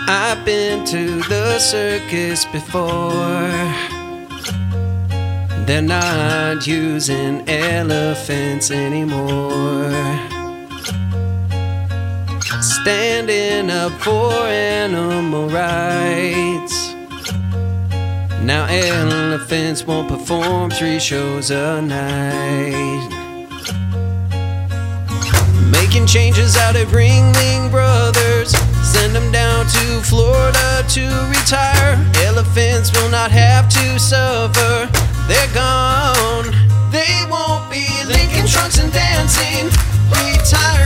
I've been to the circus before. They're not using elephants anymore. Standing up for animal rights. Now elephants won't perform 3 shows a night. Making changes out at Ringling Brothers. Send them down to Florida to retire. Elephants will not have to suffer. They're gone. They won't be linking trunks and dancing. Retire.